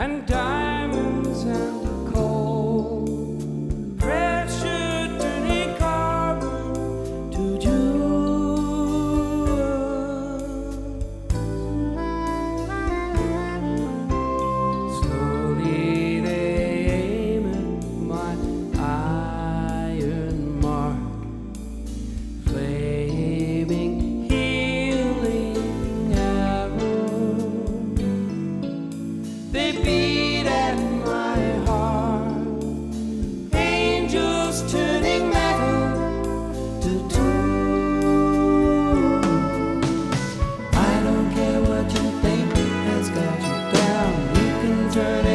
and diamonds and coal, pressure turning carbon to jewels. Slowly they aim at my iron mark, flaming, healing arrows. They beat at my heart, angels turning metal to tools. I don't care what you think has got you down. You can turn